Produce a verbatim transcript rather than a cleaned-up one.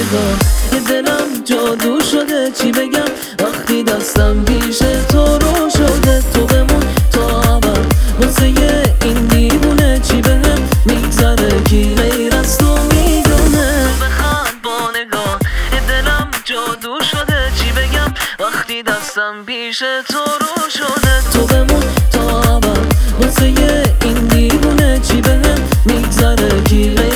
نگاه دلم جادو شده، چی بگم وقتی دستم پیش تو رو شده. تو بمون تا ابد واسه این دیوونه، چی بهم میگذره کی غیر از تو میدونه. تو بخند با نگاه دلم جادو شده، چی بگم وقتی دستم پیش تو رو شده. تو بمون تا ابد واسه این دیوونه، چی بهم میگذره کی غیر